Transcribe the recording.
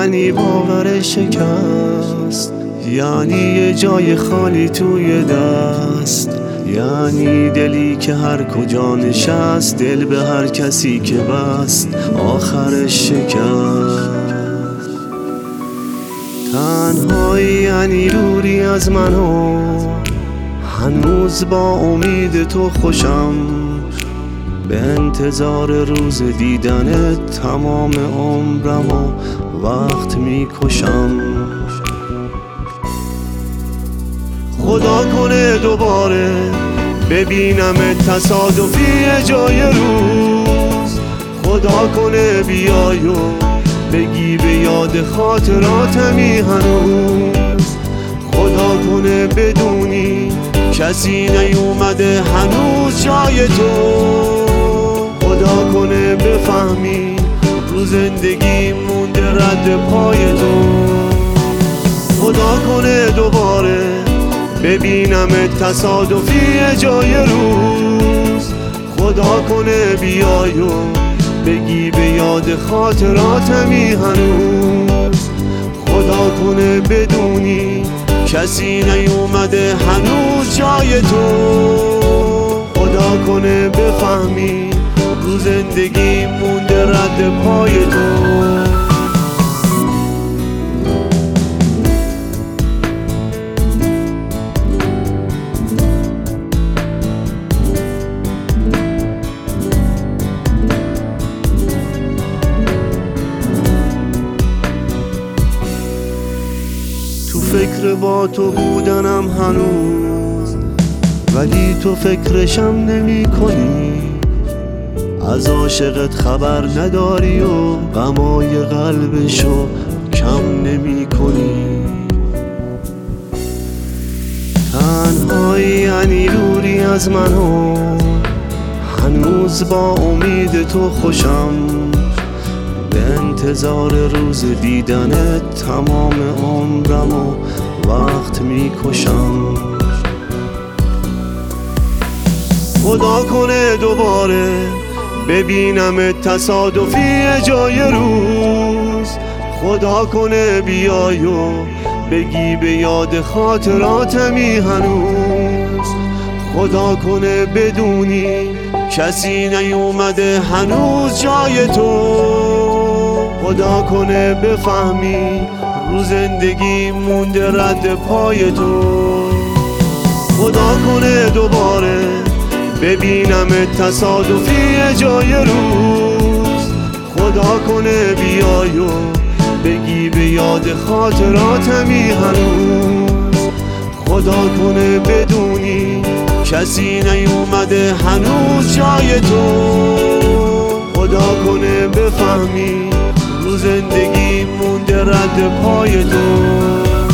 یعنی باور شکست، یعنی یه جای خالی توی دست، یعنی دلی که هر کجا نشست دل به هر کسی که بست آخرش شکست. تنهایی یعنی دوری از من و هنوز با امید تو خوشم، به انتظار روز دیدنت تمام عمرم و وقت میکشم. خدا کنه دوباره ببینم تصادفی جای روز، خدا کنه بیای و بگی به یاد خاطراتمی هنوز، خدا کنه بدونی کسی نیومده هنوز جای تو، خدا کنه بفهمی رو زندگی مونده رد پای تو، خدا کنه دوباره ببینم تصادفی جای روز، خدا کنه بیای و بگی به یاد خاطراتمی هنوز، خدا کنه بدونی کسی نیومده هنوز جای تو، خدا کنه بفهمی رو زندگی مونده رد پای تو. تو فکر با تو بودنم هنوز، ولی تو فکرشم نمی کنی، از عاشقت خبر نداری و غمای قلبشو کم نمی کنی. تنهایی یعنی دوری از من و هنوز با امید تو خوشم، به انتظار روز دیدنت تمام عمرم و وقت میکشم. خدا کنه دوباره ببینم تصادفی جای روز، خدا کنه بیای و بگی به یاد خاطراتمی هنوز، خدا کنه بدونی کسی نیومده هنوز جای تو، خدا کنه بفهمی رو زندگی مونده رد پای تو، خدا کنه دوباره ببینم تصادفی جای روز، خدا کنه بیای و بگی به یاد خاطراتمی هنوز، خدا کنه بدونی کسی نیومده هنوز جای تو، خدا کنه بفهمی رو زندگی مونده رد پای تو.